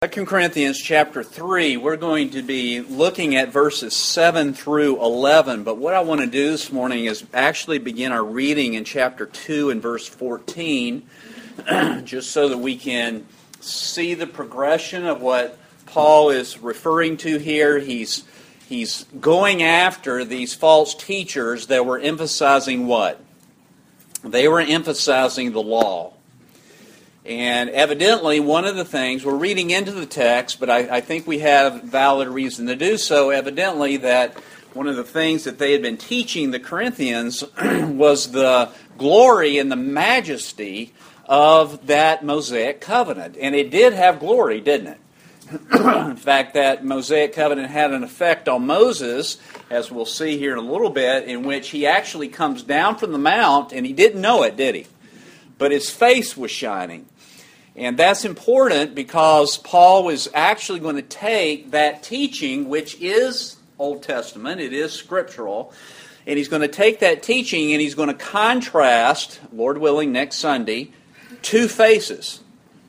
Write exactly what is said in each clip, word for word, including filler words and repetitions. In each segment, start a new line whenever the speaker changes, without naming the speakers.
Second Corinthians chapter three, we're going to be looking at verses seven through eleven, but what I want to do this morning is actually begin our reading in chapter two and verse fourteen, just so that we can see the progression of what Paul is referring to here. He's, he's going after these false teachers that were emphasizing what? They were emphasizing the law. And evidently, one of the things, we're reading into the text, but I, I think we have valid reason to do so, evidently that one of the things that they had been teaching the Corinthians was the glory and the majesty of that Mosaic covenant. And it did have glory, didn't it? In fact, that Mosaic covenant had an effect on Moses, as we'll see here in a little bit, in which he actually comes down from the mount, and he didn't know it, did he? But his face was shining. And that's important because Paul was actually going to take that teaching, which is Old Testament, it is scriptural, and he's going to take that teaching and he's going to contrast, Lord willing, next Sunday, two faces.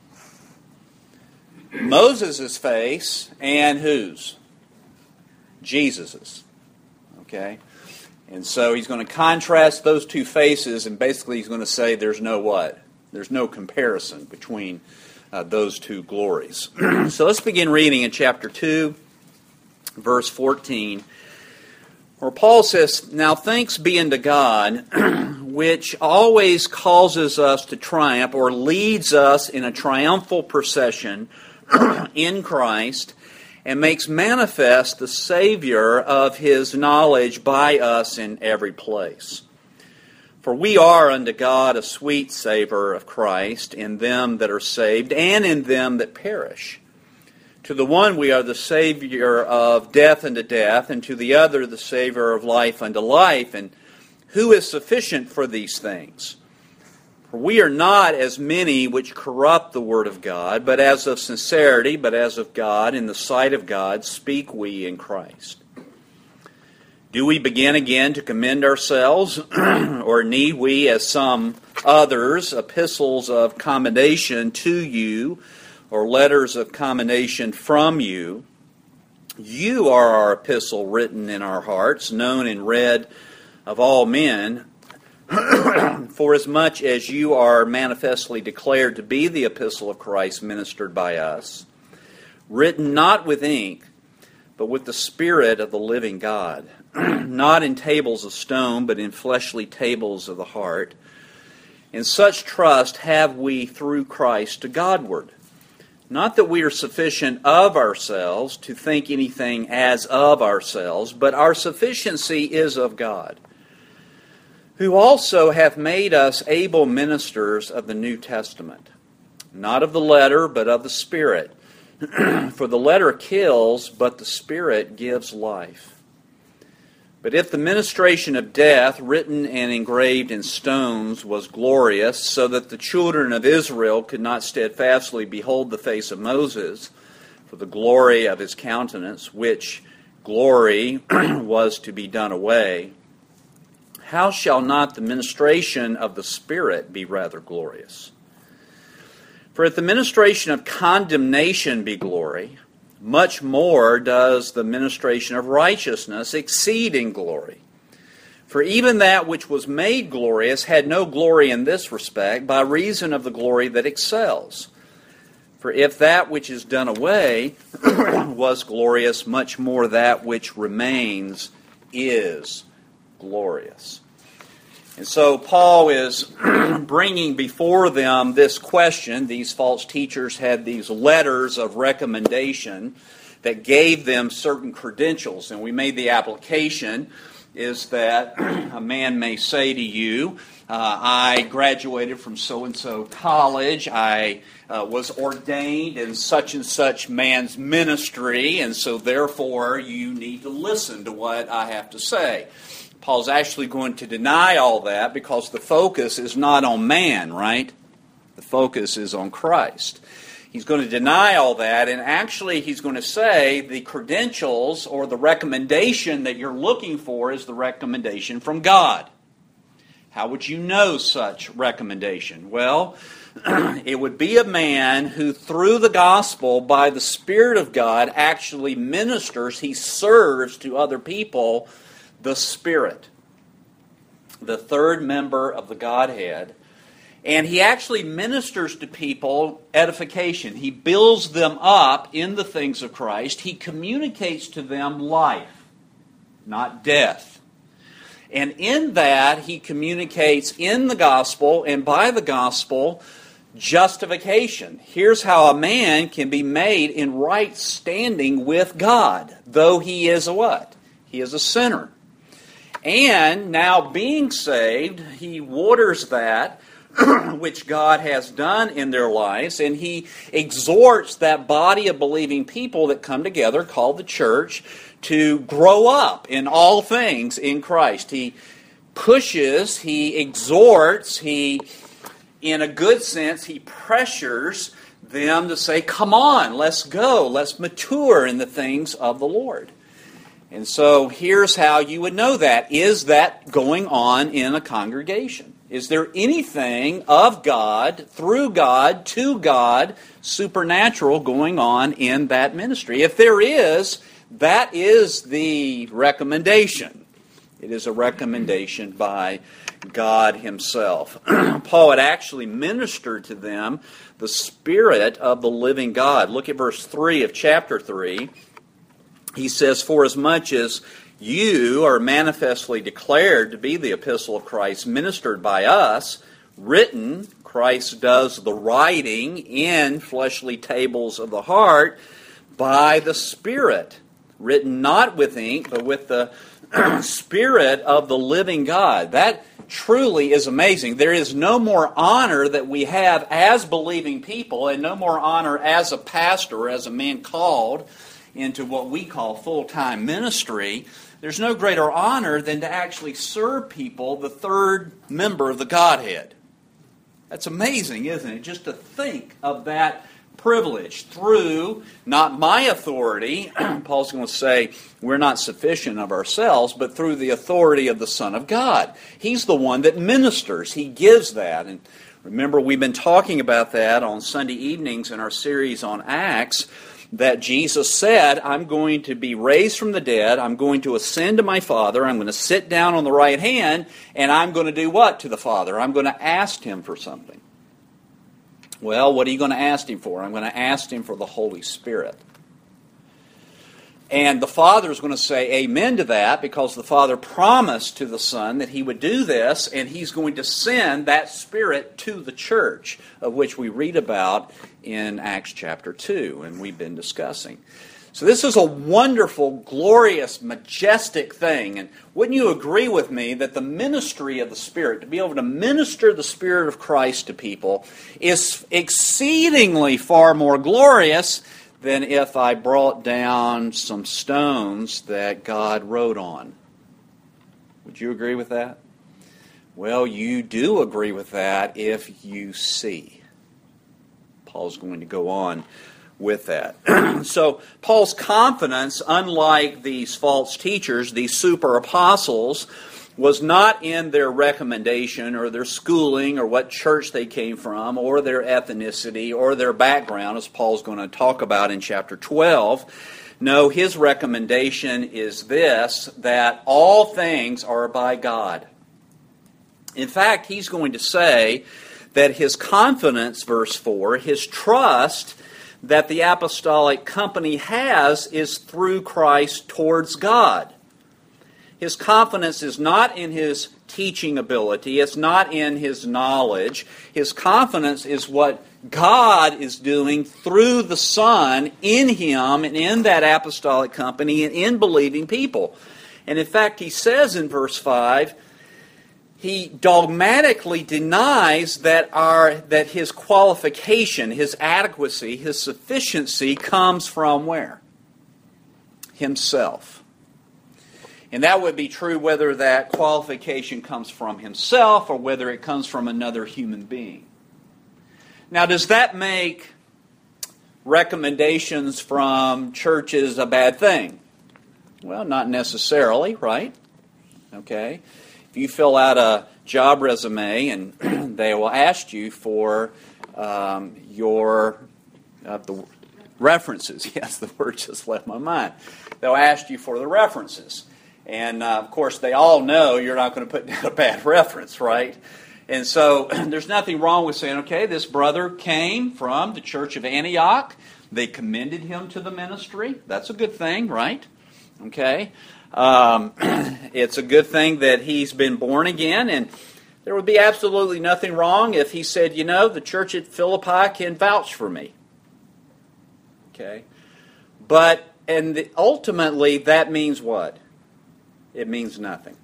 Moses' face and whose? Jesus'. Okay? And so he's going to contrast those two faces, and basically he's going to say there's no what? There's no comparison between uh, those two glories. So let's begin reading in chapter two, verse fourteen, where Paul says, "Now thanks be unto God, which always causes us to triumph, or leads us in a triumphal procession in Christ, and makes manifest the Savior of His knowledge by us in every place. For we are unto God a sweet savour of Christ in them that are saved and in them that perish. To the one we are the Saviour of death unto death, and to the other the Saviour of life unto life. And who is sufficient for these things? For we are not as many which corrupt the word of God, but as of sincerity, but as of God, in the sight of God, speak we in Christ. Do we begin again to commend ourselves, or need we, as some others, epistles of commendation to you, or letters of commendation from you? You are our epistle written in our hearts, known and read of all men, for as much as you are manifestly declared to be the epistle of Christ ministered by us, written not with ink, but with the Spirit of the living God, not in tables of stone, but in fleshly tables of the heart. In such trust have we through Christ to Godward. Not that we are sufficient of ourselves to think anything as of ourselves, but our sufficiency is of God, who also hath made us able ministers of the New Testament, not of the letter, but of the Spirit. For the letter kills, but the Spirit gives life. But if the ministration of death, written and engraved in stones, was glorious, so that the children of Israel could not steadfastly behold the face of Moses, for the glory of his countenance, which glory was to be done away, how shall not the ministration of the Spirit be rather glorious? For if the ministration of condemnation be glory, much more does the ministration of righteousness exceed in glory. For even that which was made glorious had no glory in this respect, by reason of the glory that excels. For if that which is done away was glorious, much more that which remains is glorious." And so Paul is bringing before them this question. These false teachers had these letters of recommendation that gave them certain credentials. And we made the application is that a man may say to you, uh, I graduated from so-and-so college, I uh, was ordained in such and such man's ministry, and so therefore you need to listen to what I have to say. Paul's actually going to deny all that because the focus is not on man, right? The focus is on Christ. He's going to deny all that, and actually he's going to say the credentials or the recommendation that you're looking for is the recommendation from God. How would you know such recommendation? Well, It would be a man who, through the gospel, by the Spirit of God, actually ministers, he serves to other people the Spirit, the third member of the Godhead. And he actually ministers to people edification. He builds them up in the things of Christ. He communicates to them life, not death. And in that, he communicates in the gospel and by the gospel justification. Here's how a man can be made in right standing with God, though he is a what? He is a sinner. And now being saved, he waters that which God has done in their lives, and he exhorts that body of believing people that come together, called the church, to grow up in all things in Christ. He pushes, he exhorts, he, in a good sense, he pressures them to say, come on, let's go, let's mature in the things of the Lord. And so here's how you would know that. Is that going on in a congregation? Is there anything of God, through God, to God, supernatural going on in that ministry? If there is, that is the recommendation. It is a recommendation by God himself. Paul had actually ministered to them the Spirit of the living God. Look at verse three of chapter three. He says, for as much as you are manifestly declared to be the epistle of Christ, ministered by us, written, Christ does the writing in fleshly tables of the heart, by the Spirit, written not with ink, but with the Spirit of the living God. That truly is amazing. There is no more honor that we have as believing people, and no more honor as a pastor, as a man called into what we call full-time ministry. There's no greater honor than to actually serve people, the third member of the Godhead. That's amazing, isn't it? Just to think of that privilege through not my authority. Paul's going to say we're not sufficient of ourselves, but through the authority of the Son of God. He's the one that ministers. He gives that. And remember, we've been talking about that on Sunday evenings in our series on Acts, that Jesus said, I'm going to be raised from the dead, I'm going to ascend to my Father, I'm going to sit down on the right hand, and I'm going to do what to the Father? I'm going to ask Him for something. Well, what are you going to ask Him for? I'm going to ask Him for the Holy Spirit. And the Father is going to say amen to that, because the Father promised to the Son that He would do this, and He's going to send that Spirit to the church, of which we read about in Acts chapter two, and we've been discussing. So this is a wonderful, glorious, majestic thing. And wouldn't you agree with me that the ministry of the Spirit, to be able to minister the Spirit of Christ to people, is exceedingly far more glorious than if I brought down some stones that God wrote on? Would you agree with that? Well, you do agree with that if you see. Paul's going to go on with that. So Paul's confidence, unlike these false teachers, these super apostles, was not in their recommendation or their schooling or what church they came from or their ethnicity or their background, as Paul's going to talk about in chapter twelve. No, his recommendation is this, that all things are by God. In fact, he's going to say that his confidence, verse four, his trust that the apostolic company has is through Christ towards God. His confidence is not in his teaching ability. It's not in his knowledge. His confidence is what God is doing through the Son in him and in that apostolic company and in believing people. And in fact, he says in verse five, he dogmatically denies that our that his qualification, his adequacy, his sufficiency comes from where? Himself. And that would be true whether that qualification comes from himself or whether it comes from another human being. Now, does that make recommendations from churches a bad thing? Well, not necessarily, right? Okay. If you fill out a job resume and they will ask you for um, your uh, the references. Yes, the word just left my mind. They'll ask you for the references. And, uh, of course, they all know you're not going to put down a bad reference, right? And so there's nothing wrong with saying, okay, this brother came from the church of Antioch. They commended him to the ministry. That's a good thing, right? Okay. Um, it's a good thing that he's been born again, and there would be absolutely nothing wrong if he said, you know, the church at Philippi can vouch for me. Okay. But, and the, ultimately, that means what? It means nothing.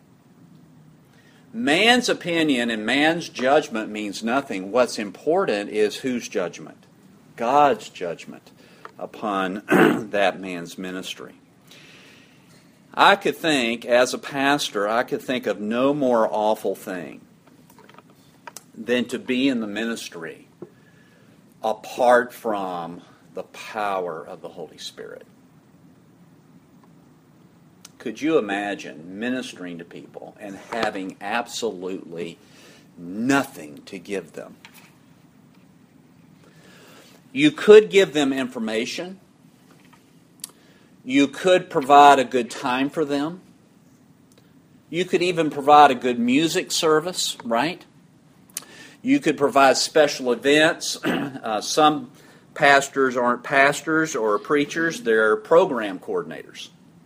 Man's opinion and man's judgment means nothing. What's important is whose judgment? God's judgment upon that man's ministry. I could think, as a pastor, I could think of no more awful thing than to be in the ministry apart from the power of the Holy Spirit. Could you imagine ministering to people and having absolutely nothing to give them? You could give them information. You could provide a good time for them. You could even provide a good music service, right? You could provide special events. Uh, some pastors aren't pastors or preachers, they're program coordinators.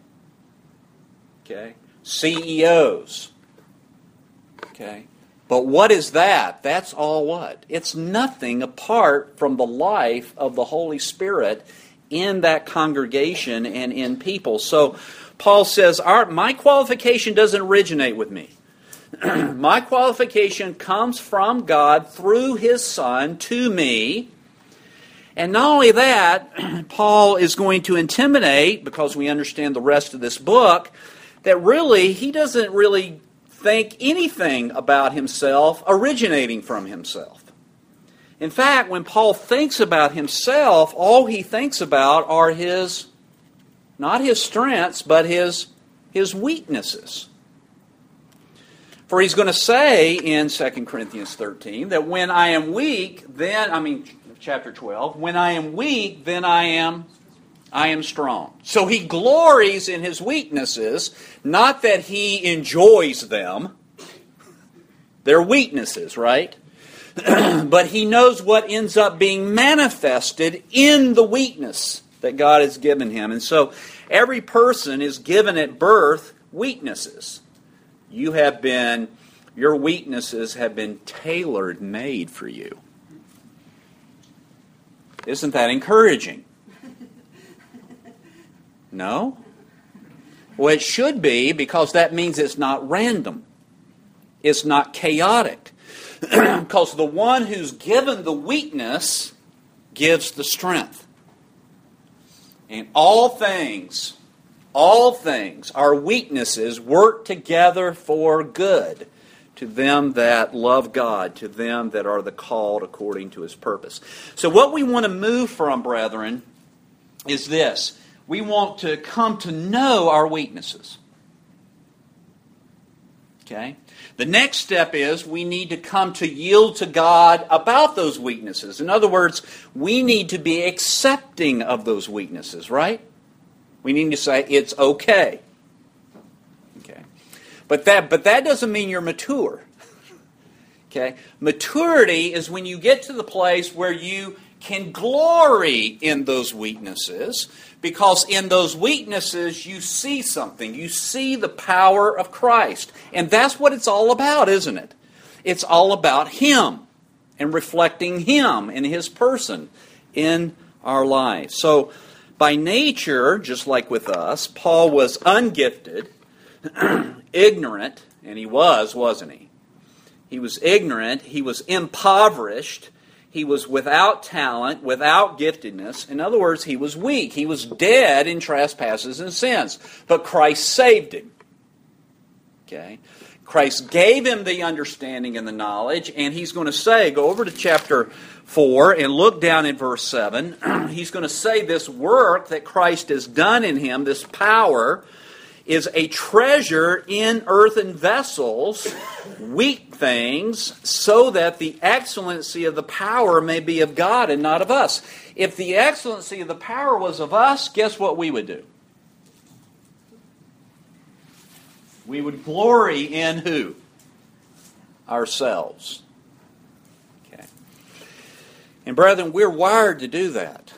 Okay, C E Os. Okay, but what is that? That's all what? It's nothing apart from the life of the Holy Spirit in that congregation and in people. So Paul says, Our, my qualification doesn't originate with me. My qualification comes from God through His Son to me. And not only that, Paul is going to intimidate, because we understand the rest of this book, that really, he doesn't really think anything about himself originating from himself. In fact, when Paul thinks about himself, all he thinks about are his, not his strengths, but his, his weaknesses. For he's going to say in Second Corinthians thirteen that when I am weak, then, I mean, chapter twelve, when I am weak, then I am I am strong. So he glories in his weaknesses, not that he enjoys them. They're weaknesses, right? But he knows what ends up being manifested in the weakness that God has given him. And so every person is given at birth weaknesses. You have been, your weaknesses have been tailor made for you. Isn't that encouraging? No? Well, it should be, because that means it's not random. It's not chaotic. Because the one who's given the weakness gives the strength. And all things, all things, our weaknesses work together for good to them that love God, to them that are the called according to His purpose. So what we want to move from, brethren, is this. We want to come to know our weaknesses. Okay? The next step is we need to come to yield to God about those weaknesses. In other words, we need to be accepting of those weaknesses, right? We need to say, it's okay. Okay. But that, but that doesn't mean you're mature. Okay? Maturity is when you get to the place where you can glory in those weaknesses, because in those weaknesses you see something. You see the power of Christ. And that's what it's all about, isn't it? It's all about Him and reflecting Him and His person in our lives. So by nature, just like with us, Paul was ungifted, ignorant, and he was, wasn't he? He was ignorant, he was impoverished, he was without talent, without giftedness. In other words, he was weak. He was dead in trespasses and sins. But Christ saved him. Okay? Christ gave him the understanding and the knowledge, and he's going to say, go over to chapter four and look down in verse seven. He's going to say this work that Christ has done in him, this power, is a treasure in earthen vessels, weak things, so that the excellency of the power may be of God and not of us. If the excellency of the power was of us, guess what we would do? We would glory in who? Ourselves. Okay. And brethren, we're wired to do that.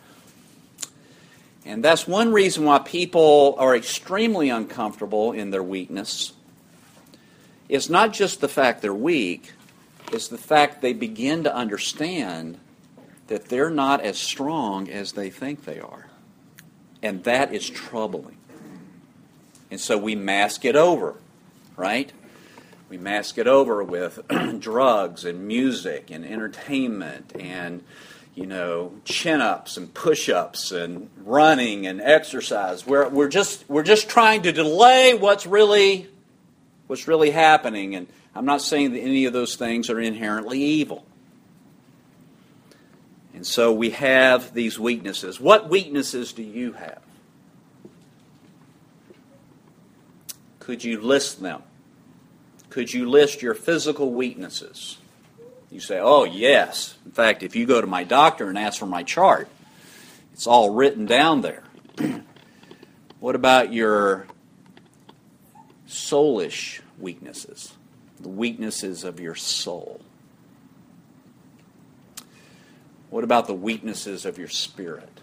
And that's one reason why people are extremely uncomfortable in their weakness. It's not just the fact they're weak, it's the fact they begin to understand that they're not as strong as they think they are. And that is troubling. And so we mask it over, right? We mask it over with drugs and music and entertainment and, you know, chin-ups and push-ups and running and exercise. We're we're just we're just trying to delay what's really what's really happening. And I'm not saying that any of those things are inherently evil. And so we have these weaknesses. What weaknesses do you have? Could you list them? Could you list your physical weaknesses? You say, oh, yes. In fact, if you go to my doctor and ask for my chart, it's all written down there. What about your soulish weaknesses? The weaknesses of your soul? What about the weaknesses of your spirit?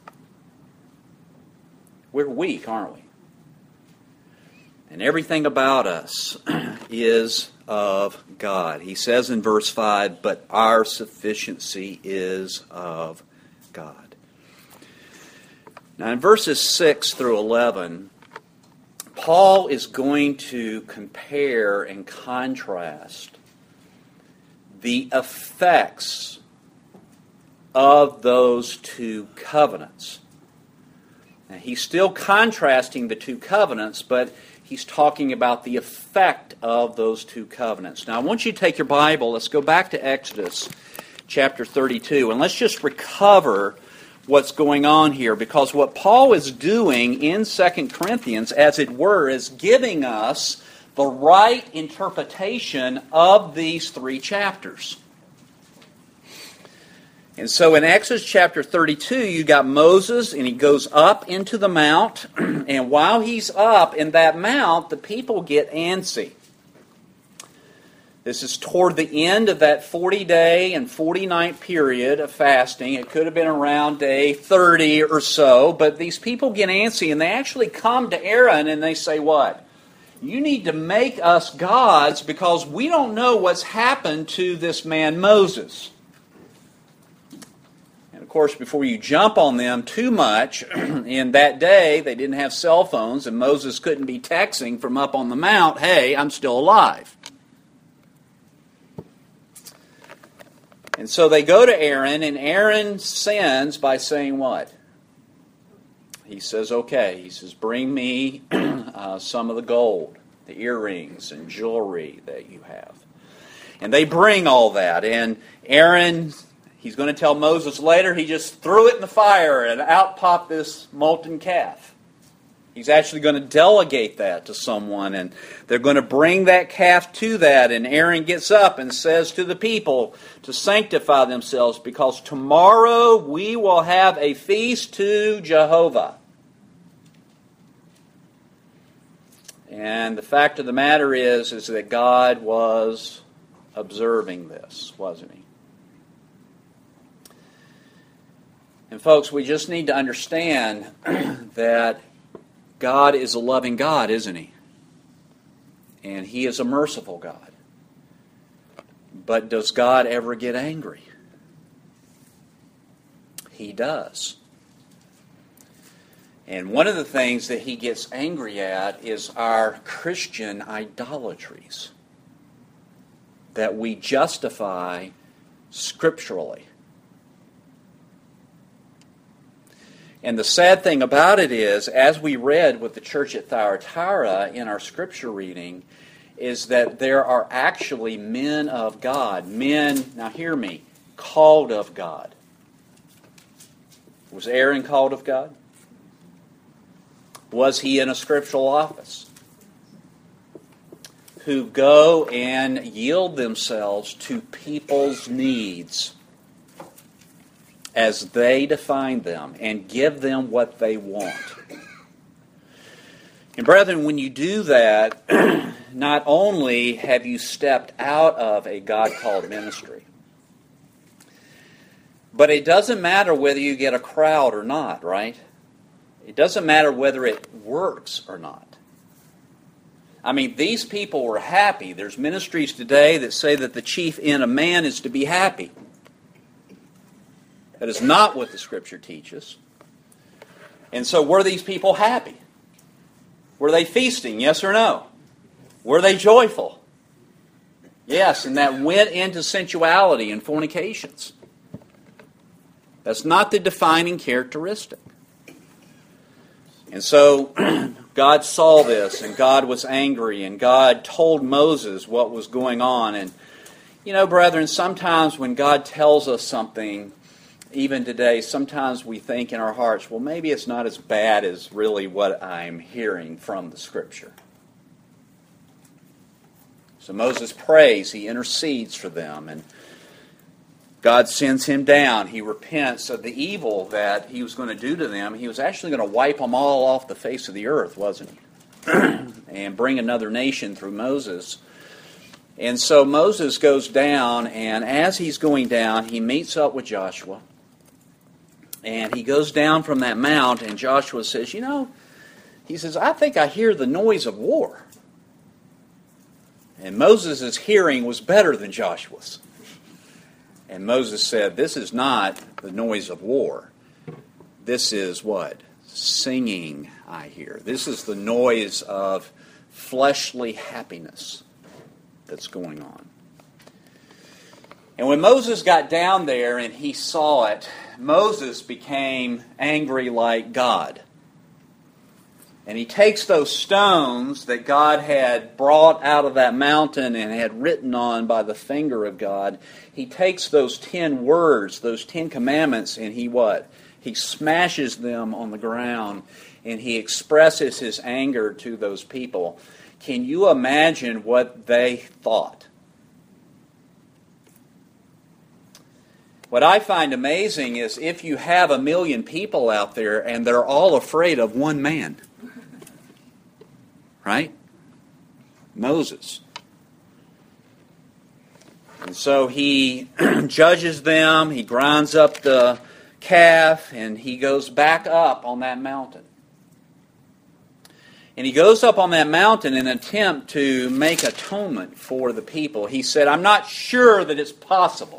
We're weak, aren't we? And everything about us is of God. He says in verse five, but our sufficiency is of God. Now in verses six through eleven, Paul is going to compare and contrast the effects of those two covenants. Now, he's still contrasting the two covenants, but he's talking about the effect of those two covenants. Now, I want you to take your Bible. Let's go back to Exodus chapter thirty-two, and let's just recover what's going on here, because what Paul is doing in Second Corinthians, as it were, is giving us the right interpretation of these three chapters. And so in Exodus chapter thirty-two, you got Moses, and he goes up into the mount, and while he's up in that mount, the people get antsy. This is toward the end of that forty-day and forty-night period of fasting. It could have been around day thirty or so, but these people get antsy, and they actually come to Aaron, and they say, what? You need to make us gods, because we don't know what's happened to this man Moses. Of course, before you jump on them too much, in that day they didn't have cell phones, and Moses couldn't be texting from up on the mount, hey, I'm still alive. And so they go to Aaron, and Aaron sins by saying what? He says, okay, he says, bring me uh, some of the gold, the earrings and jewelry that you have. And they bring all that, and Aaron... He's going to tell Moses later, he just threw it in the fire and out popped this molten calf. He's actually going to delegate that to someone, and they're going to bring that calf to that. And Aaron gets up and says to the people to sanctify themselves, because tomorrow we will have a feast to Jehovah. And the fact of the matter is, is that God was observing this, wasn't he? And folks, we just need to understand that God is a loving God, isn't he? And he is a merciful God. But does God ever get angry? He does. And one of the things that he gets angry at is our Christian idolatries that we justify scripturally. And the sad thing about it is, as we read with the church at Thyatira in our scripture reading, is that there are actually men of God. Men, now hear me, called of God. Was Aaron called of God? Was he in a scriptural office? Who go and yield themselves to people's needs as they define them and give them what they want. And brethren, when you do that, not only have you stepped out of a God-called ministry, but it doesn't matter whether you get a crowd or not, right? It doesn't matter whether it works or not. I mean, these people were happy. There's ministries today that say that the chief end of man is to be happy. That is not what the Scripture teaches. And so were these people happy? Were they feasting, yes or no? Were they joyful? Yes, and that went into sensuality and fornications. That's not the defining characteristic. And so God saw this, and God was angry, and God told Moses what was going on. And, you know, brethren, sometimes when God tells us something, even today, sometimes we think in our hearts, well, maybe it's not as bad as really what I'm hearing from the Scripture. So Moses prays, he intercedes for them, and God sends him down. He repents of the evil that he was going to do to them. He was actually going to wipe them all off the face of the earth, wasn't he? And bring another nation through Moses. And so Moses goes down, and as he's going down, he meets up with Joshua. And he goes down from that mount, and Joshua says, you know, he says, I think I hear the noise of war. And Moses' hearing was better than Joshua's. And Moses said, this is not the noise of war. This is what? Singing, I hear. This is the noise of fleshly happiness that's going on. And when Moses got down there and he saw it, Moses became angry like God. And he takes those stones that God had brought out of that mountain and had written on by the finger of God. He takes those ten words, those ten commandments, and he what? He smashes them on the ground, and he expresses his anger to those people. Can you imagine what they thought? What I find amazing is if you have a million people out there and they're all afraid of one man. Right? Moses. And so he judges them, he grinds up the calf, and he goes back up on that mountain. And he goes up on that mountain in an attempt to make atonement for the people. He said, I'm not sure that it's possible.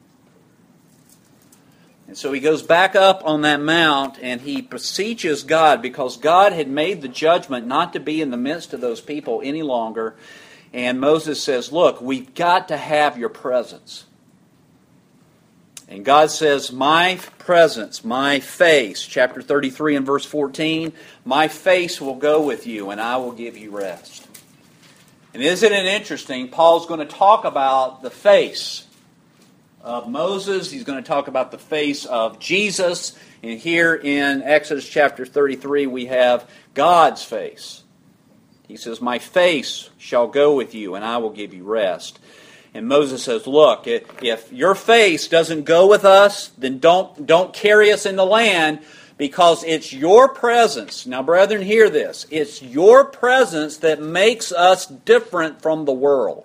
And so he goes back up on that mount and he beseeches God because God had made the judgment not to be in the midst of those people any longer. And Moses says, look, we've got to have your presence. And God says, my presence, my face, chapter thirty-three and verse fourteen, my face will go with you and I will give you rest. And isn't it interesting? Paul's going to talk about the face of Moses. He's going to talk about the face of Jesus. And here in Exodus chapter thirty-three, we have God's face. He says, my face shall go with you, and I will give you rest. And Moses says, look, if your face doesn't go with us, then don't, don't carry us in the land, because it's your presence. Now, brethren, hear this. It's your presence that makes us different from the world.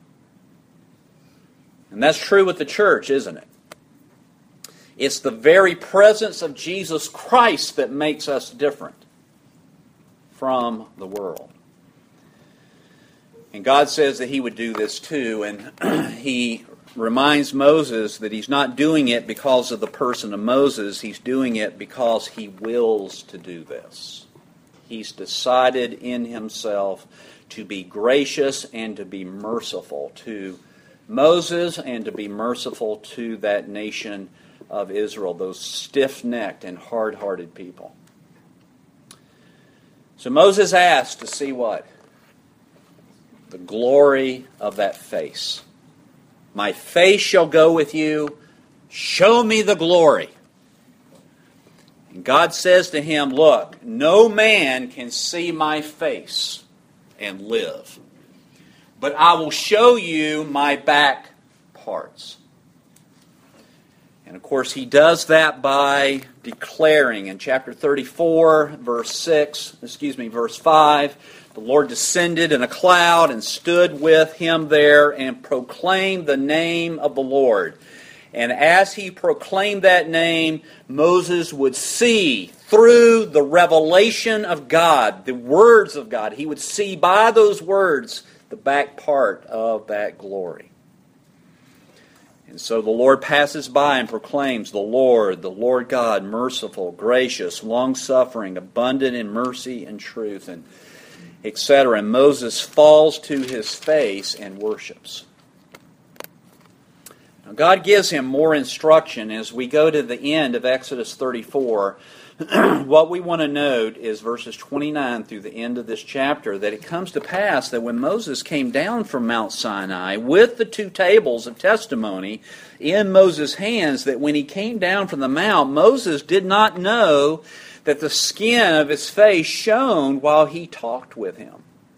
And that's true with the church, isn't it? It's the very presence of Jesus Christ that makes us different from the world. And God says that He would do this too, and He reminds Moses that He's not doing it because of the person of Moses. He's doing it because He wills to do this. He's decided in Himself to be gracious and to be merciful to Moses and to be merciful to that nation of Israel, those stiff-necked and hard-hearted people. So Moses asked to see what? The glory of that face. My face shall go with you. Show me the glory. And God says to him, look, no man can see my face and live, but I will show you my back parts. And of course, he does that by declaring in chapter thirty-four, verse six, excuse me, verse five, the Lord descended in a cloud and stood with him there and proclaimed the name of the Lord. And as he proclaimed that name, Moses would see through the revelation of God, the words of God, he would see by those words the back part of that glory. And so the Lord passes by and proclaims, the Lord, the Lord God, merciful, gracious, long-suffering, abundant in mercy and truth, and et cetera. And Moses falls to his face and worships. Now God gives him more instruction as we go to the end of Exodus thirty-four. What we want to note is verses twenty-nine through the end of this chapter, that it comes to pass that when Moses came down from Mount Sinai with the two tables of testimony in Moses' hands, that when he came down from the mount, Moses did not know that the skin of his face shone while he talked with him.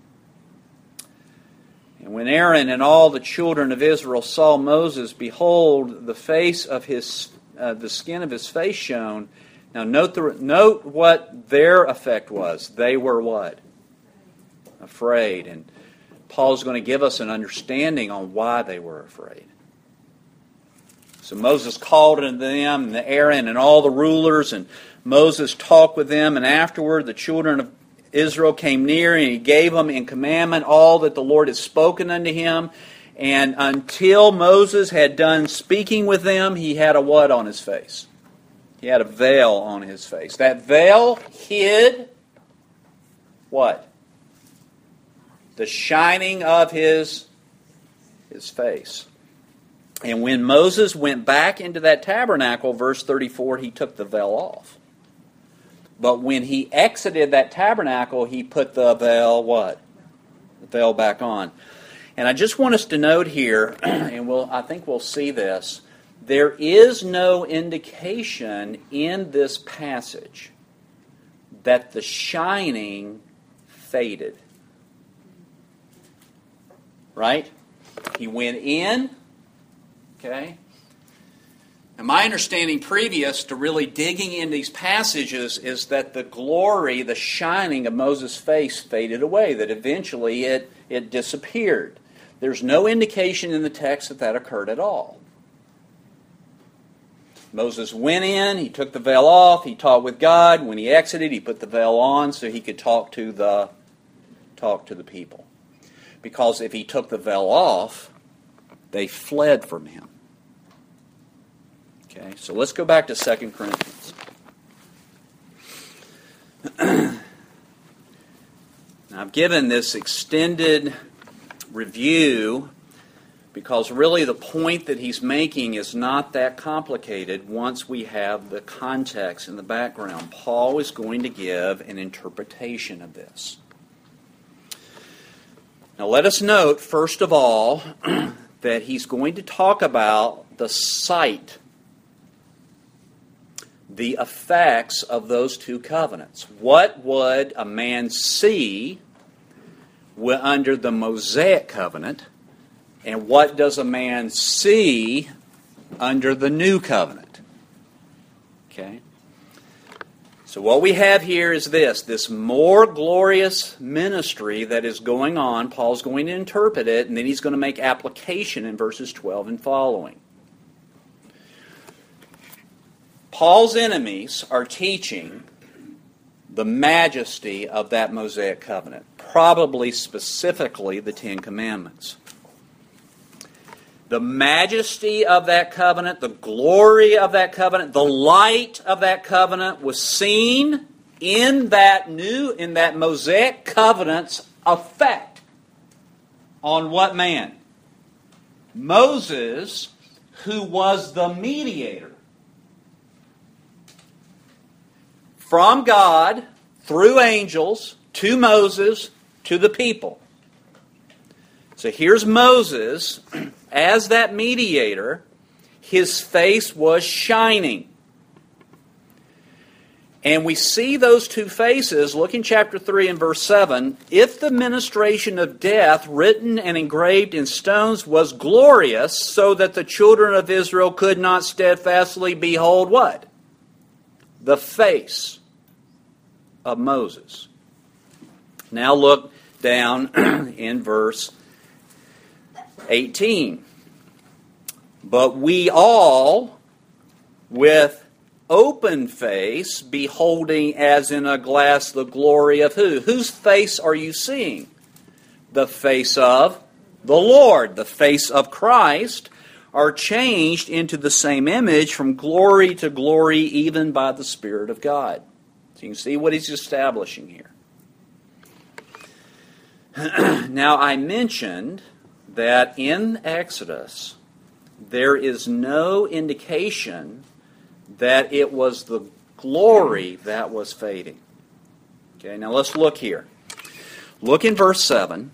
And when Aaron and all the children of Israel saw Moses, behold, the face of his, uh, the skin of his face shone. Now note the note what their effect was. They were what? Afraid. And Paul's going to give us an understanding on why they were afraid. So Moses called unto them, and Aaron and all the rulers, and Moses talked with them, and afterward the children of Israel came near, and he gave them in commandment all that the Lord had spoken unto him. And until Moses had done speaking with them, he had a what on his face? He had a veil on his face. That veil hid what? The shining of his, his face. And when Moses went back into that tabernacle, verse thirty-four, he took the veil off. But when he exited that tabernacle, he put the veil what? The veil back on. And I just want us to note here, and we'll, I think we'll see this, there is no indication in this passage that the shining faded. Right? He went in, okay? And my understanding previous to really digging in these passages is that the glory, the shining of Moses' face faded away, that eventually it, it disappeared. There's no indication in the text that that occurred at all. Moses went in, he took the veil off, he talked with God. When he exited, he put the veil on so he could talk to the, talk to the people. Because if he took the veil off, they fled from him. Okay, so let's go back to Second Corinthians. Now, I've given this extended review because really the point that he's making is not that complicated once we have the context and the background. Paul is going to give an interpretation of this. Now let us note, first of all, that he's going to talk about the sight, the effects of those two covenants. What would a man see under the Mosaic covenant, and what does a man see under the new covenant? Okay? So what we have here is this, this more glorious ministry that is going on. Paul's going to interpret it, and then he's going to make application in verses twelve and following. Paul's enemies are teaching the majesty of that Mosaic covenant, probably specifically the Ten Commandments. The majesty of that covenant, the glory of that covenant, the light of that covenant was seen in that new, in that Mosaic covenant's effect on what man? Moses, who was the mediator from God through angels to Moses to the people. So here's Moses, as that mediator, his face was shining. And we see those two faces, look in chapter three and verse seven. If the ministration of death, written and engraved in stones, was glorious, so that the children of Israel could not steadfastly behold what? The face of Moses. Now look down in verse eighteen. But we all, with open face, beholding as in a glass the glory of who? Whose face are you seeing? The face of the Lord. The face of Christ are changed into the same image from glory to glory, even by the Spirit of God. So you can see what he's establishing here. Now, I mentioned that in Exodus, there is no indication that it was the glory that was fading. Okay, now let's look here. Look in verse seven.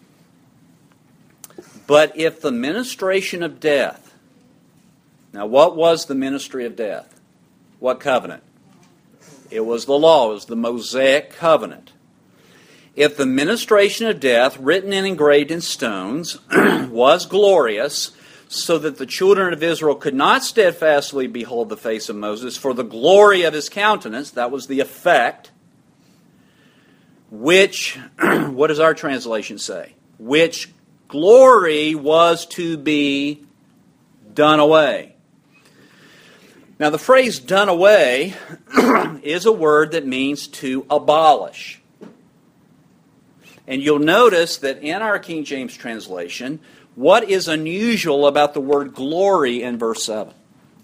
But if the ministration of death. Now, what was the ministry of death? What covenant? It was the law. It was the Mosaic covenant. If the ministration of death, written and engraved in stones, was glorious, so that the children of Israel could not steadfastly behold the face of Moses for the glory of his countenance, that was the effect, which, what does our translation say? Which glory was to be done away. Now the phrase done away is a word that means to abolish. And you'll notice that in our King James translation, what is unusual about the word glory in verse seven?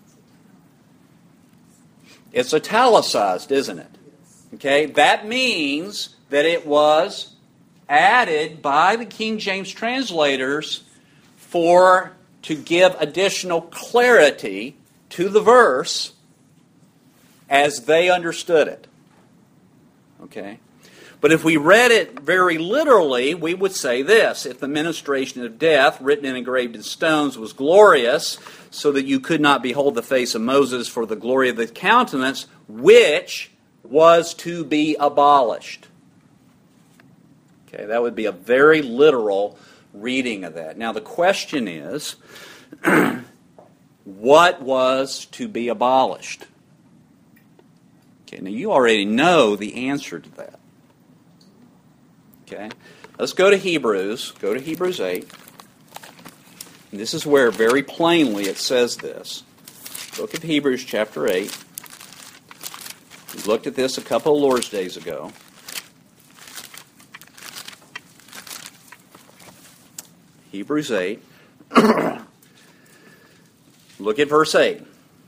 It's italicized, isn't it? Okay, that means that it was added by the King James translators for to give additional clarity to the verse as they understood it. Okay? But if we read it very literally, we would say this: if the ministration of death, written and engraved in stones, was glorious, so that you could not behold the face of Moses for the glory of the countenance, which was to be abolished. Okay, that would be a very literal reading of that. Now the question is, what was to be abolished? Okay, now you already know the answer to that. Okay, let's go to Hebrews. Go to Hebrews eight. And this is where very plainly it says this. Book of Hebrews chapter eight. We looked at this a couple of Lord's Days ago. Hebrews eight. Look at verse eight.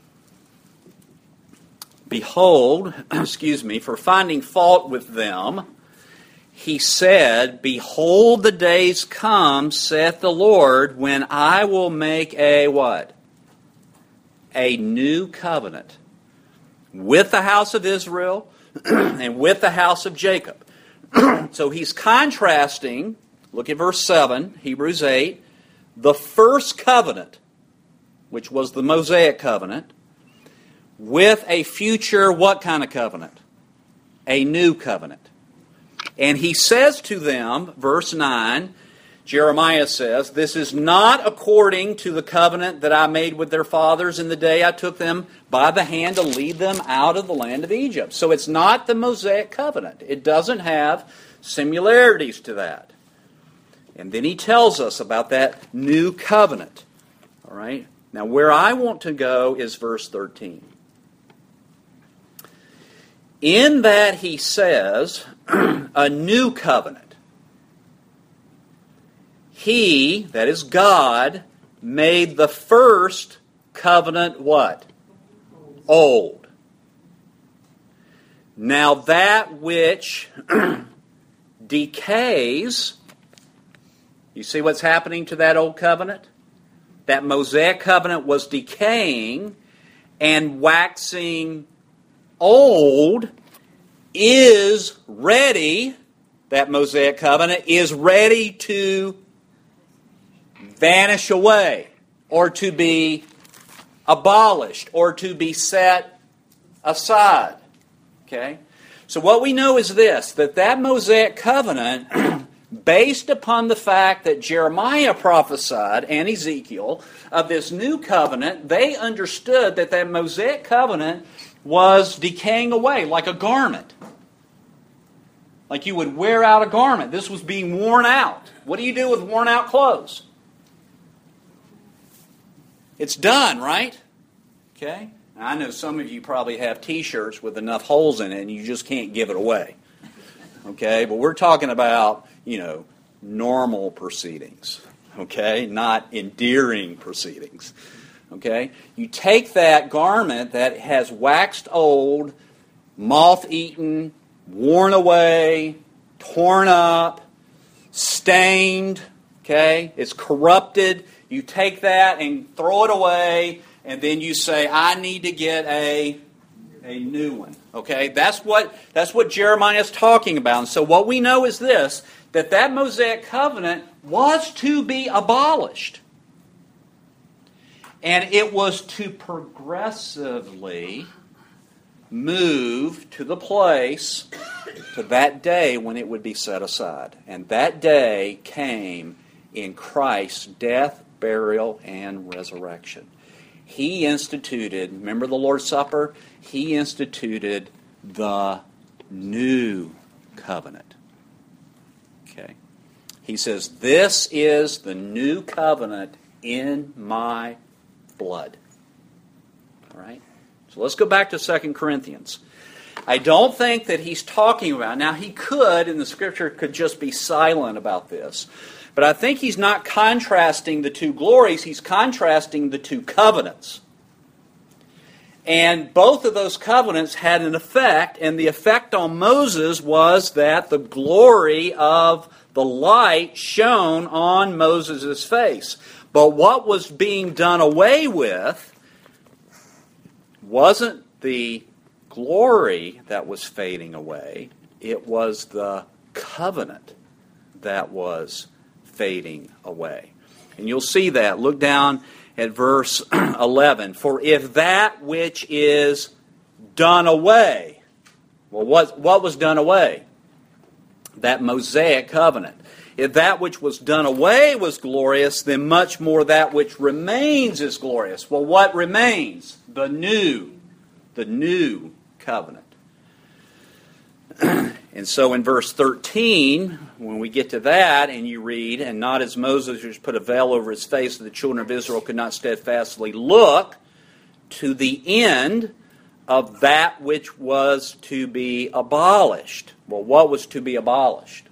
Behold, excuse me, for finding fault with them, he said, behold, the days come, saith the Lord, when I will make a what? A new covenant with the house of Israel and with the house of Jacob. So he's contrasting, look at verse seven, Hebrews eight, the first covenant, which was the Mosaic covenant, with a future what kind of covenant? A new covenant. And he says to them, verse nine, Jeremiah says, this is not according to the covenant that I made with their fathers in the day I took them by the hand to lead them out of the land of Egypt. So it's not the Mosaic covenant. It doesn't have similarities to that. And then he tells us about that new covenant. All right? Now where I want to go is verse thirteen. In that he says, a new covenant. He, that is God, made the first covenant what? Old. Now that which decays, you see what's happening to that old covenant? That Mosaic covenant was decaying and waxing old, is ready, that Mosaic covenant is ready to vanish away, or to be abolished, or to be set aside. Okay? So what we know is this, that that Mosaic covenant, based upon the fact that Jeremiah prophesied and Ezekiel of this new covenant, they understood that that Mosaic covenant was decaying away like a garment. Like you would wear out a garment. This was being worn out. What do you do with worn out clothes? It's done, right? Okay? I know some of you probably have T-shirts with enough holes in it and you just can't give it away. Okay? But we're talking about, you know, normal proceedings. Okay? Not endearing proceedings. Okay? You take that garment that has waxed old, moth-eaten, worn away, torn up, stained, okay? It's corrupted. You take that and throw it away, and then you say, I need to get a, a new one. Okay? That's what, that's what Jeremiah is talking about. And so what we know is this, that that Mosaic covenant was to be abolished. And it was to progressively move to the place, to that day when it would be set aside. And that day came in Christ's death, burial, and resurrection. He instituted, remember the Lord's Supper? He instituted the new covenant. Okay? He says, this is the new covenant in my blood. All right? So let's go back to Second Corinthians. I don't think that he's talking about, now he could, and the Scripture could just be silent about this, but I think he's not contrasting the two glories, he's contrasting the two covenants. And both of those covenants had an effect, and the effect on Moses was that the glory of the light shone on Moses' face. But what was being done away with wasn't the glory that was fading away, it was the covenant that was fading away. And you'll see that. Look down at verse eleven. For if that which is done away, well, what, what was done away? That Mosaic covenant. If that which was done away was glorious, then much more that which remains is glorious. Well, what remains? The new, the new covenant. And so in verse thirteen, when we get to that, and you read, and not as Moses who put a veil over his face, that the children of Israel could not steadfastly look to the end of that which was to be abolished. Well, what was to be abolished?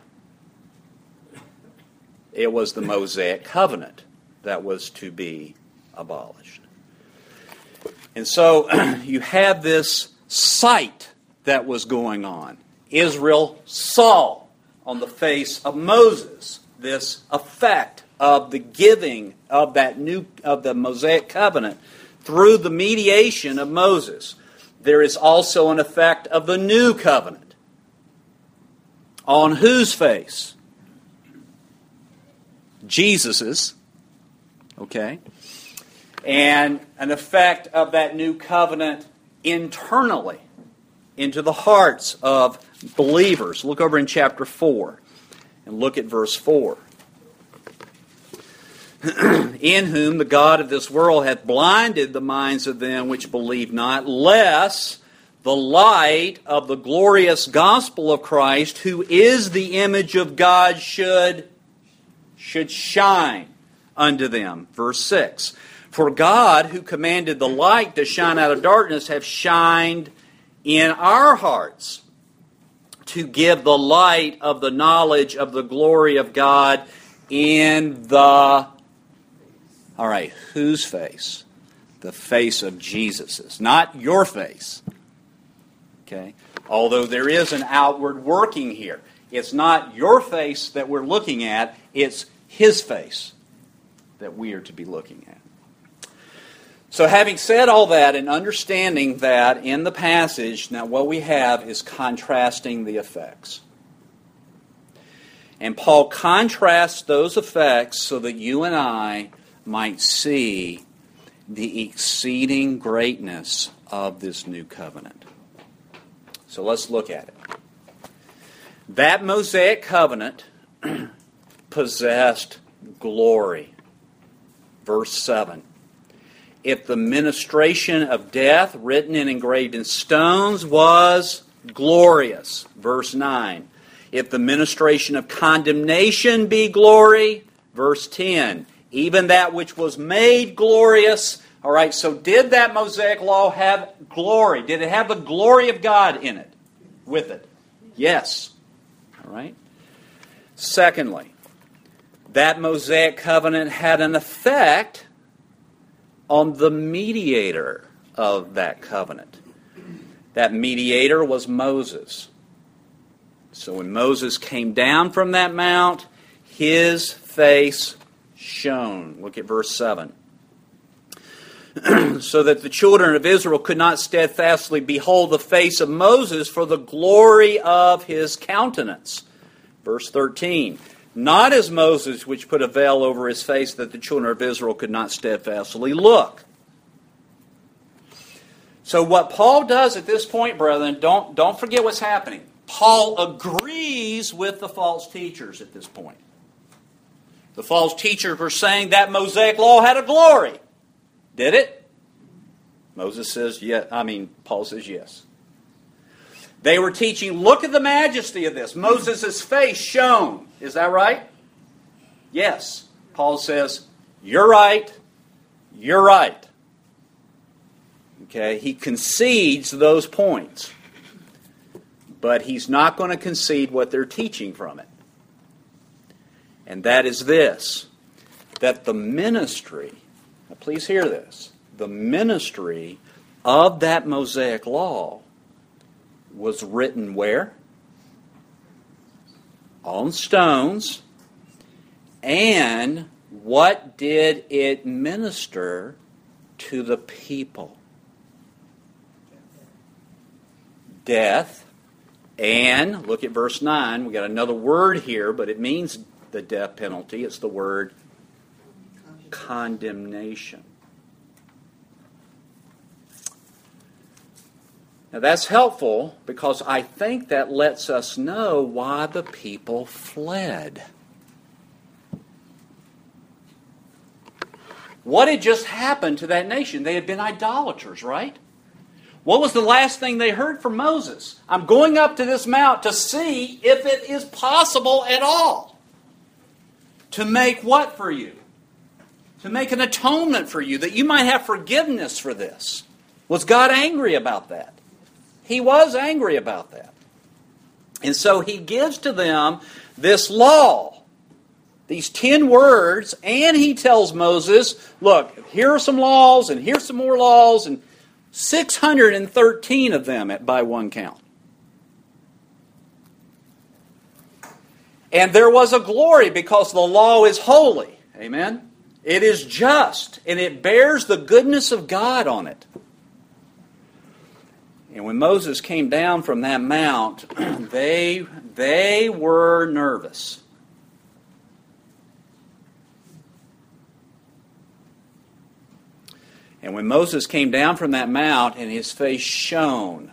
It was the Mosaic covenant that was to be abolished. And so you have this sight that was going on. Israel saw on the face of Moses this effect of the giving of that new of the Mosaic covenant through the mediation of Moses. There is also an effect of the new covenant. On whose face? Jesus's. Okay? And an effect of that new covenant internally into the hearts of believers. Look over in chapter four and look at verse four. In whom the God of this world hath blinded the minds of them which believe not, lest the light of the glorious gospel of Christ, who is the image of God, should, should shine unto them. Verse six. For God, who commanded the light to shine out of darkness, have shined in our hearts to give the light of the knowledge of the glory of God in the, all right, whose face? The face of Jesus's, not your face. Okay? Although there is an outward working here. It's not your face that we're looking at, it's His face that we are to be looking at. So having said all that and understanding that in the passage, now what we have is contrasting the effects. And Paul contrasts those effects so that you and I might see the exceeding greatness of this new covenant. So let's look at it. That Mosaic covenant possessed glory. Verse seven. If the ministration of death, written and engraved in stones, was glorious. Verse nine. If the ministration of condemnation be glory. Verse ten. Even that which was made glorious. All right, so did that Mosaic law have glory? Did it have the glory of God in it? With it? Yes. All right. Secondly, that Mosaic covenant had an effect on the mediator of that covenant. That mediator was Moses. So when Moses came down from that mount, his face shone. Look at verse seven. So that the children of Israel could not steadfastly behold the face of Moses for the glory of his countenance. Verse thirteen. Not as Moses, which put a veil over his face, that the children of Israel could not steadfastly look. So what Paul does at this point, brethren, don't, don't forget what's happening. Paul agrees with the false teachers at this point. The false teachers were saying that Mosaic law had a glory. Did it? Moses says, yeah. I mean, Paul says yes. They were teaching, look at the majesty of this. Moses' face shone. Is that right? Yes. Paul says, you're right. You're right. Okay, he concedes those points. But he's not going to concede what they're teaching from it. And that is this, that the ministry, now please hear this, the ministry of that Mosaic law was written where? On stones. And what did it minister to the people? Death. And, look at verse nine, we got another word here, but it means the death penalty. It's the word condemnation. Now that's helpful because I think that lets us know why the people fled. What had just happened to that nation? They had been idolaters, right? What was the last thing they heard from Moses? I'm going up to this mount to see if it is possible at all to make what for you? To make an atonement for you, that you might have forgiveness for this. Was God angry about that? He was angry about that. And so he gives to them this law, these ten words, and he tells Moses, look, here are some laws, and here's some more laws, and six hundred thirteen of them by one count. And there was a glory because the law is holy. Amen? It is just, and it bears the goodness of God on it. And when Moses came down from that mount, they, they were nervous. And when Moses came down from that mount and his face shone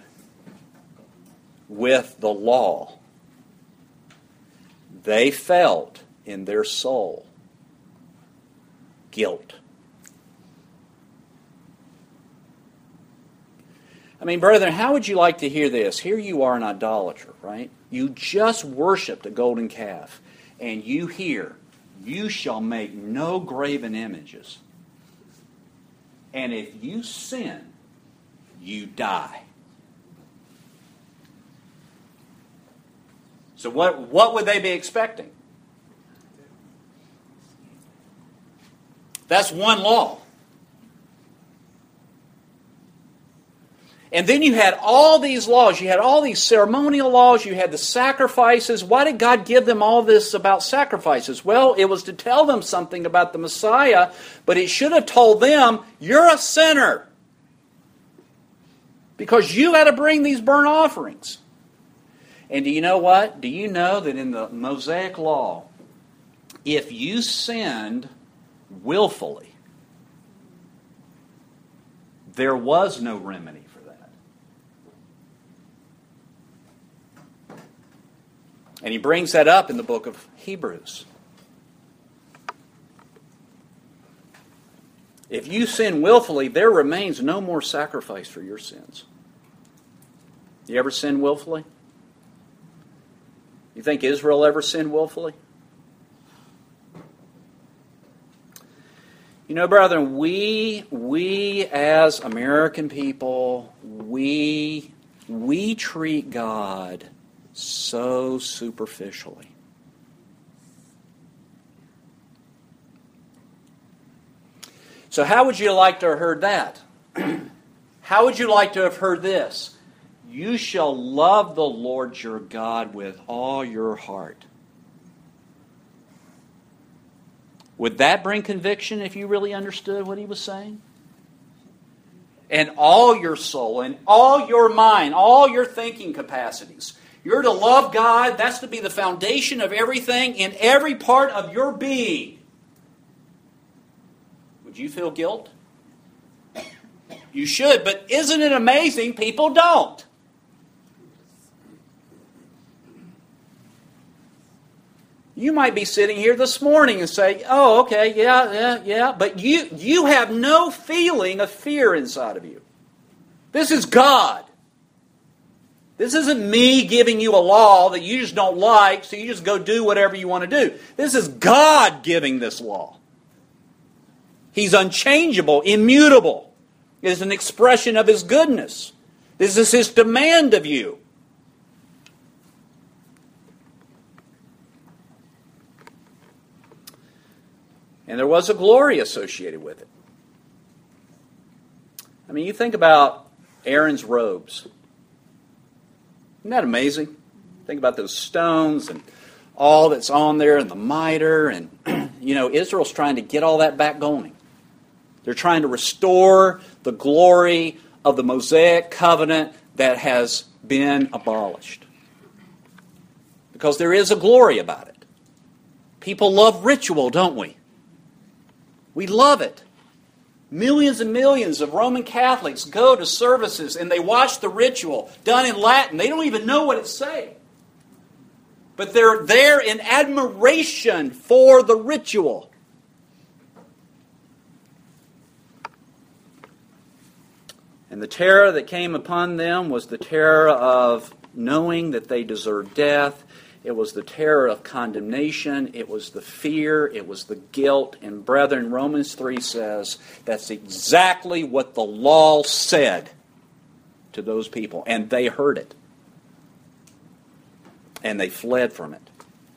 with the law, they felt in their soul guilt. I mean, brethren, how would you like to hear this? Here you are an idolater, right? You just worshipped a golden calf, and you hear, you shall make no graven images. And if you sin, you die. So what, what would they be expecting? That's one law. And then you had all these laws. You had all these ceremonial laws. You had the sacrifices. Why did God give them all this about sacrifices? Well, it was to tell them something about the Messiah, but it should have told them, you're a sinner. Because you had to bring these burnt offerings. And do you know what? Do you know that in the Mosaic law, if you sinned willfully, there was no remedy for that. And he brings that up in the book of Hebrews. If you sin willfully, there remains no more sacrifice for your sins. You ever sin willfully? You think Israel ever sinned willfully? You know, brethren, we we as American people, we we treat God so superficially. So how would you like to have heard that? How would you like to have heard this? You shall love the Lord your God with all your heart. Would that bring conviction if you really understood what he was saying? And all your soul, and all your mind, all your thinking capacities. You're to love God. That's to be the foundation of everything in every part of your being. Would you feel guilt? You should, but isn't it amazing people don't? You might be sitting here this morning and say, oh, okay, yeah, yeah, yeah, but you, you have no feeling of fear inside of you. This is God. This isn't me giving you a law that you just don't like, so you just go do whatever you want to do. This is God giving this law. He's unchangeable, immutable. It is an expression of His goodness. This is His demand of you. And there was a glory associated with it. I mean, you think about Aaron's robes. Isn't that amazing? Think about those stones and all that's on there and the mitre. And, you know, Israel's trying to get all that back going. They're trying to restore the glory of the Mosaic covenant that has been abolished. Because there is a glory about it. People love ritual, don't we? We love it. Millions and millions of Roman Catholics go to services and they watch the ritual done in Latin. They don't even know what it's saying. But they're there in admiration for the ritual. And the terror that came upon them was the terror of knowing that they deserved death. It was the terror of condemnation. It was the fear. It was the guilt. And brethren, Romans three says that's exactly what the law said to those people. And they heard it. And they fled from it.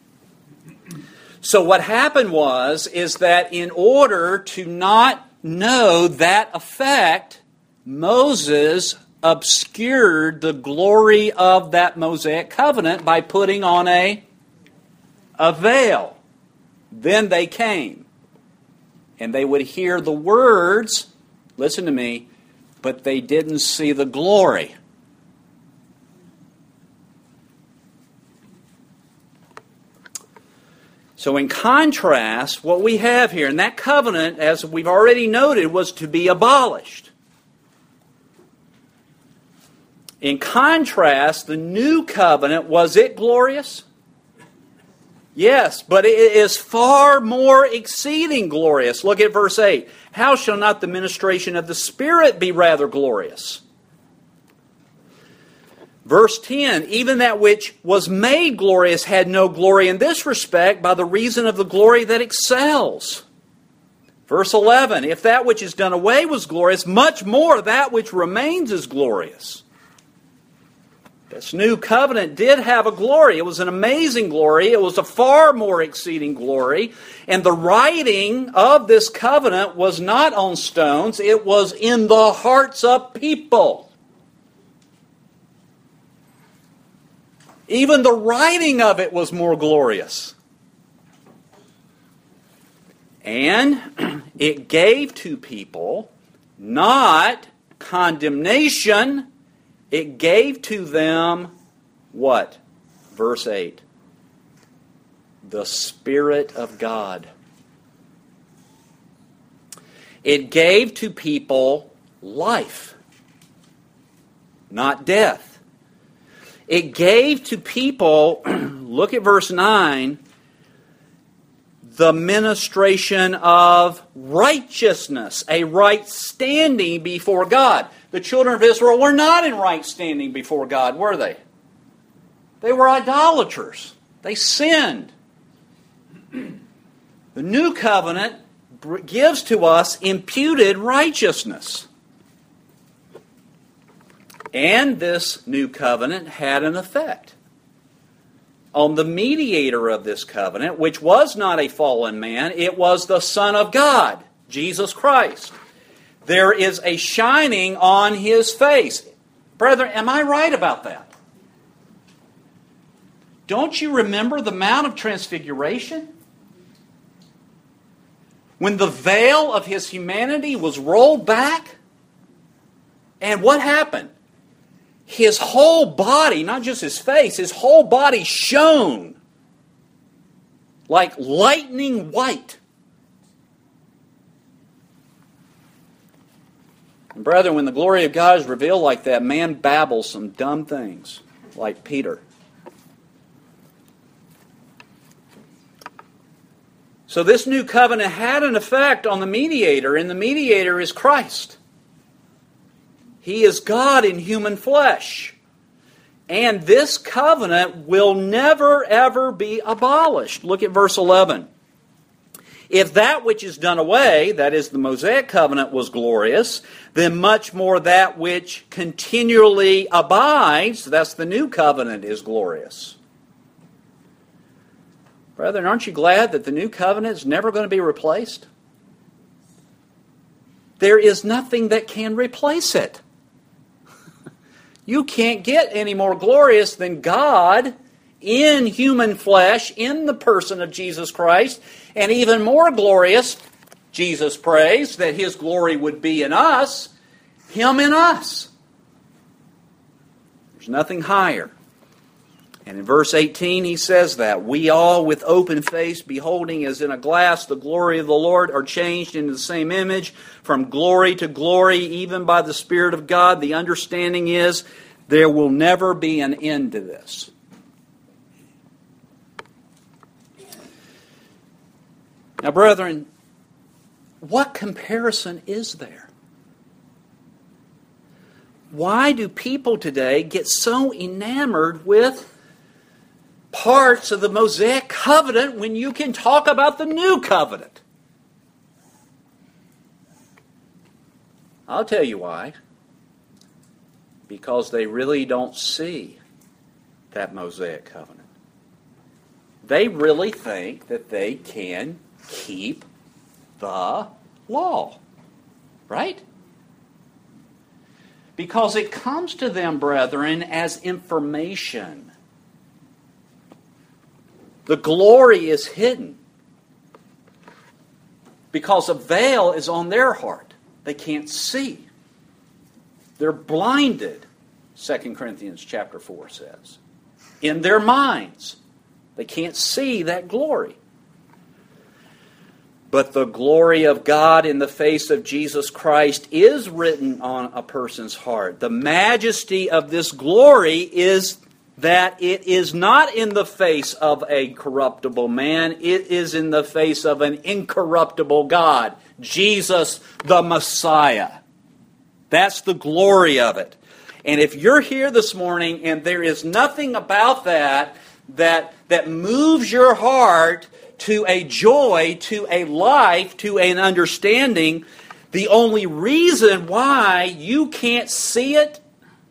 So what happened was, is that in order to not know that effect, Moses obscured the glory of that Mosaic covenant by putting on a, a veil. Then they came. And they would hear the words, listen to me, but they didn't see the glory. So in contrast, what we have here, and that covenant, as we've already noted, was to be abolished. In contrast, the new covenant, was it glorious? Yes, but it is far more exceeding glorious. Look at verse eight. How shall not the ministration of the Spirit be rather glorious? Verse ten, even that which was made glorious had no glory in this respect by the reason of the glory that excels. Verse eleven, if that which is done away was glorious, much more that which remains is glorious. This new covenant did have a glory. It was an amazing glory. It was a far more exceeding glory. And the writing of this covenant was not on stones. It was in the hearts of people. Even the writing of it was more glorious. And it gave to people not condemnation. It gave to them what? Verse eight. The Spirit of God. It gave to people life, not death. It gave to people look at verse nine, the ministration of righteousness, a right standing before God. The children of Israel were not in right standing before God, were they? They were idolaters. They sinned. The new covenant gives to us imputed righteousness. And this new covenant had an effect on the mediator of this covenant, which was not a fallen man. It was the Son of God, Jesus Christ. There is a shining on His face. Brethren, am I right about that? Don't you remember the Mount of Transfiguration? When the veil of His humanity was rolled back, and what happened? His whole body, not just His face, His whole body shone like lightning white. And brethren, when the glory of God is revealed like that, man babbles some dumb things, like Peter. So this new covenant had an effect on the mediator, and the mediator is Christ. He is God in human flesh. And this covenant will never, ever be abolished. Look at verse eleven. If that which is done away, that is the Mosaic covenant, was glorious, then much more that which continually abides, that's the new covenant, is glorious. Brethren, aren't you glad that the new covenant is never going to be replaced? There is nothing that can replace it. You can't get any more glorious than God in human flesh, in the person of Jesus Christ, and even more glorious, Jesus prays, that His glory would be in us, Him in us. There's nothing higher. And in verse eighteen he says that, we all with open face, beholding as in a glass the glory of the Lord, are changed into the same image from glory to glory, even by the Spirit of God. The understanding is there will never be an end to this. Now, brethren, what comparison is there? Why do people today get so enamored with parts of the Mosaic covenant when you can talk about the new covenant? I'll tell you why. Because they really don't see that Mosaic covenant. They really think that they can keep the law. Right? Because it comes to them, brethren, as information. The glory is hidden because a veil is on their heart. They can't see. They're blinded, Second Corinthians chapter four says. In their minds. They can't see that glory. But the glory of God in the face of Jesus Christ is written on a person's heart. The majesty of this glory is that it is not in the face of a corruptible man. It is in the face of an incorruptible God, Jesus the Messiah. That's the glory of it. And if you're here this morning and there is nothing about that that, that moves your heart to a joy, to a life, to an understanding, the only reason why you can't see it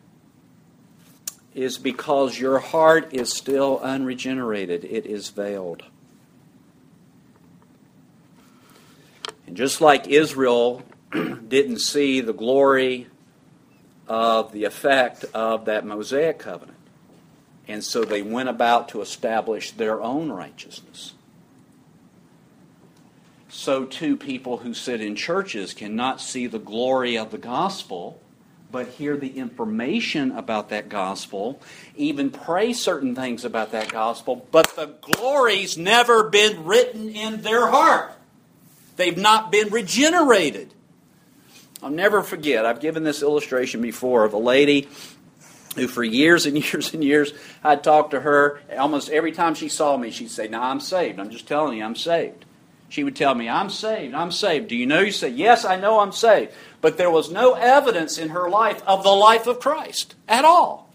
is because your heart is still unregenerated. It is veiled. And just like Israel didn't see the glory of the effect of that Mosaic covenant, and so they went about to establish their own righteousness, so too people who sit in churches cannot see the glory of the gospel, but hear the information about that gospel, even pray certain things about that gospel, but the glory's never been written in their heart. They've not been regenerated. I'll never forget, I've given this illustration before of a lady who for years and years and years I'd talk to her. Almost every time she saw me, she'd say, "No, I'm saved. I'm just telling you, I'm saved." She would tell me, "I'm saved, I'm saved. Do you know you say?" "Yes, I know I'm saved." But there was no evidence in her life of the life of Christ at all.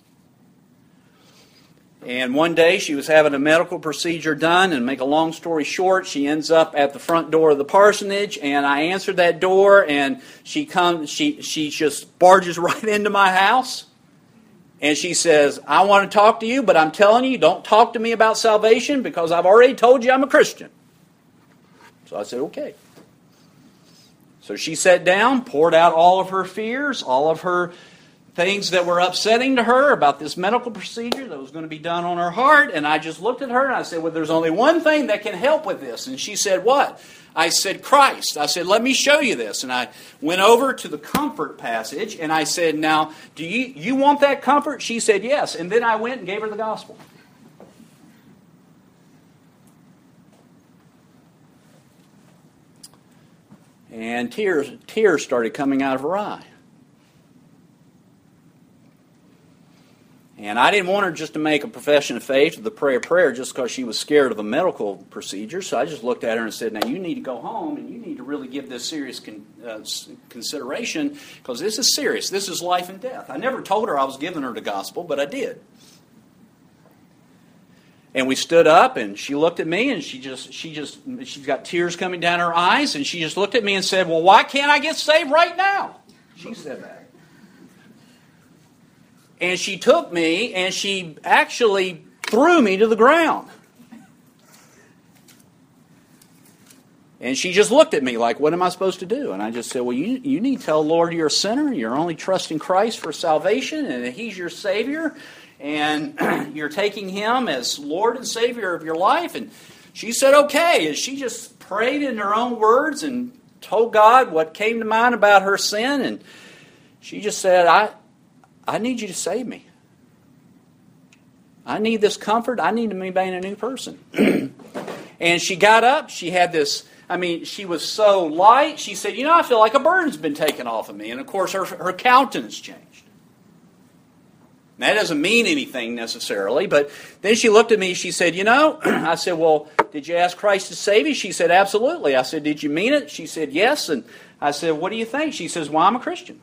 And one day she was having a medical procedure done, and make a long story short, she ends up at the front door of the parsonage, and I answered that door, and she comes, she she just barges right into my house, and she says, "I want to talk to you, but I'm telling you, don't talk to me about salvation because I've already told you I'm a Christian." So I said, "Okay." So she sat down, poured out all of her fears, all of her things that were upsetting to her about this medical procedure that was going to be done on her heart. And I just looked at her and I said, "Well, there's only one thing that can help with this." And she said, "What?" I said, "Christ." I said, "Let me show you this." And I went over to the comfort passage and I said, "Now, do you, you want that comfort?" She said, "Yes." And then I went and gave her the gospel. And tears, tears started coming out of her eye. And I didn't want her just to make a profession of faith, the prayer prayer, just because she was scared of a medical procedure. So I just looked at her and said, "Now you need to go home and you need to really give this serious con- uh, consideration because this is serious. This is life and death." I never told her I was giving her the gospel, but I did. And we stood up, and she looked at me, and she just, she just, she's got tears coming down her eyes, and she just looked at me and said, "Well, why can't I get saved right now?" She said that. And she took me, and she actually threw me to the ground. And she just looked at me like, "What am I supposed to do?" And I just said, "Well, you, you need to tell the Lord you're a sinner, you're only trusting Christ for salvation, and that He's your Savior, and you're taking Him as Lord and Savior of your life." And she said, "Okay." And she just prayed in her own words and told God what came to mind about her sin. And she just said, I, I need you to save me. I need this comfort. I need to be made a new person." And she got up. She had this, I mean, she was so light. She said, "You know, I feel like a burden's been taken off of me." And of course, her, her countenance changed. That doesn't mean anything necessarily, but then she looked at me, she said, "You know," I said, "Well, did you ask Christ to save you?" She said, "Absolutely." I said, "Did you mean it?" She said, "Yes." And I said, "What do you think?" She says, "Well, I'm a Christian."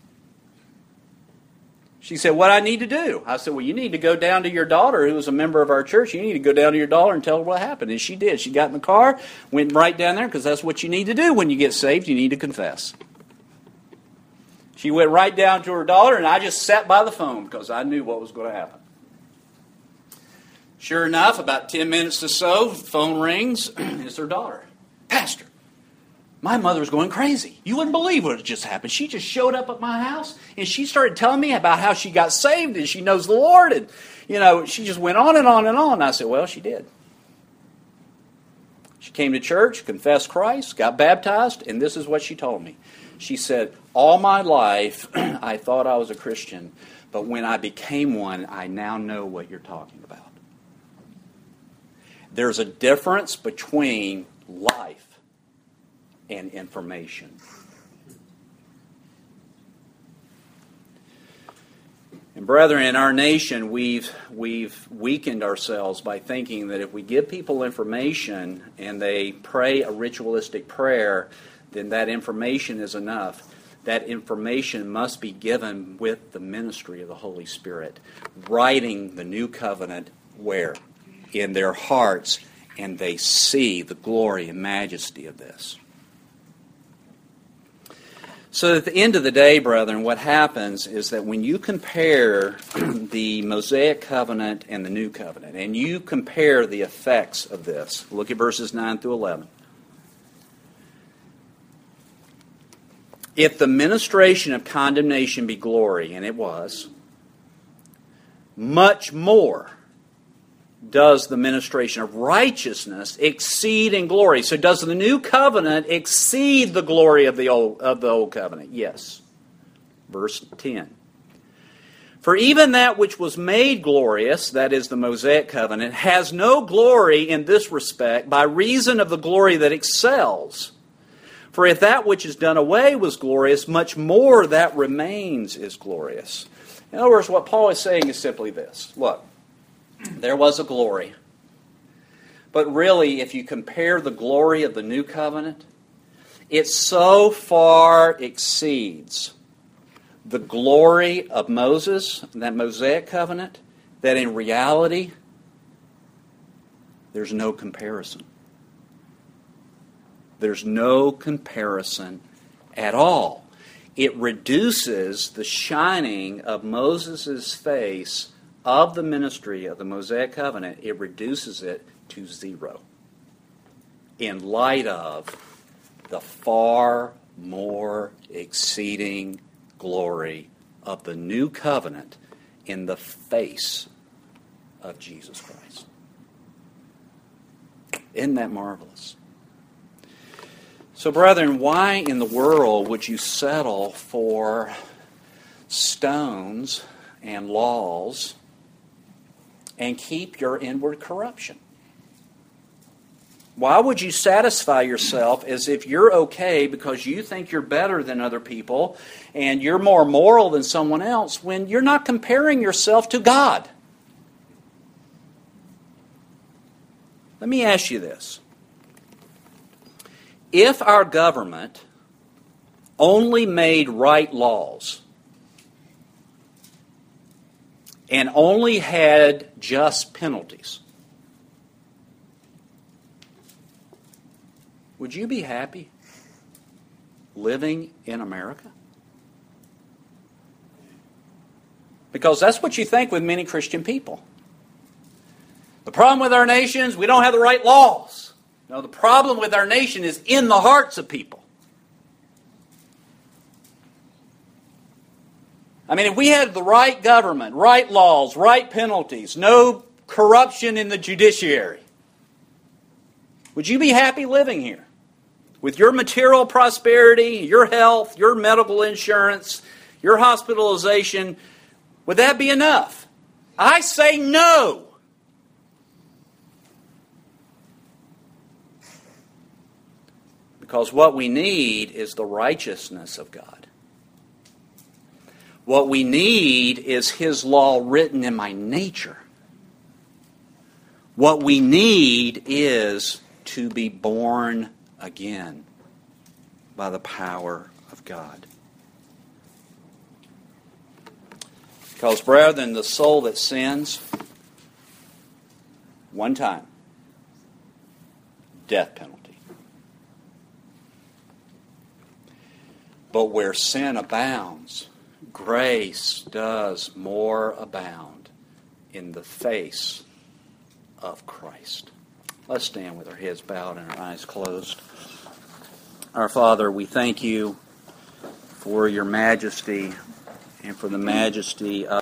She said, "What I need to do?" I said, "Well, you need to go down to your daughter, who was a member of our church. You need to go down to your daughter and tell her what happened." And she did. She got in the car, went right down there, because that's what you need to do when you get saved. You need to confess. She went right down to her daughter, and I just sat by the phone because I knew what was going to happen. Sure enough, about ten minutes or so, the phone rings. It's her daughter. "Pastor, my mother's going crazy. You wouldn't believe what just happened. She just showed up at my house, and she started telling me about how she got saved, and she knows the Lord." And, you know, she just went on and on and on. And I said, "Well, she did. She came to church, confessed Christ, got baptized, and this is what she told me." She said, "All my life, I thought I was a Christian, but when I became one, I now know what you're talking about." There's a difference between life and information. And brethren, in our nation, we've we've weakened ourselves by thinking that if we give people information and they pray a ritualistic prayer, then that information is enough. That information must be given with the ministry of the Holy Spirit, writing the new covenant where? In their hearts, and they see the glory and majesty of this. So at the end of the day, brethren, what happens is that when you compare the Mosaic covenant and the new covenant, and you compare the effects of this, look at verses nine through eleven. If the ministration of condemnation be glory, and it was, much more does the ministration of righteousness exceed in glory. So does the new covenant exceed the glory of the old, of the old covenant? Yes. Verse ten. For even that which was made glorious, that is the Mosaic covenant, has no glory in this respect by reason of the glory that excels. For if that which is done away was glorious, much more that remains is glorious. In other words, what Paul is saying is simply this. Look, there was a glory. But really, if you compare the glory of the new covenant, it so far exceeds the glory of Moses, that Mosaic covenant, that in reality, there's no comparison. There's no comparison at all. It reduces the shining of Moses' face of the ministry of the Mosaic covenant, it reduces it to zero in light of the far more exceeding glory of the new covenant in the face of Jesus Christ. Isn't that marvelous? So, brethren, why in the world would you settle for stones and laws and keep your inward corruption? Why would you satisfy yourself as if you're okay because you think you're better than other people and you're more moral than someone else when you're not comparing yourself to God? Let me ask you this. If our government only made right laws and only had just penalties, would you be happy living in America? Because that's what you think with many Christian people. The problem with our nation is we don't have the right laws. No, the problem with our nation is in the hearts of people. I mean, if we had the right government, right laws, right penalties, no corruption in the judiciary, would you be happy living here? With your material prosperity, your health, your medical insurance, your hospitalization, would that be enough? I say no. Because what we need is the righteousness of God. What we need is His law written in my nature. What we need is to be born again by the power of God. Because, brethren, the soul that sins one time, death penalty. But where sin abounds, grace does more abound in the face of Christ. Let's stand with our heads bowed and our eyes closed. Our Father, we thank you for your majesty and for the majesty of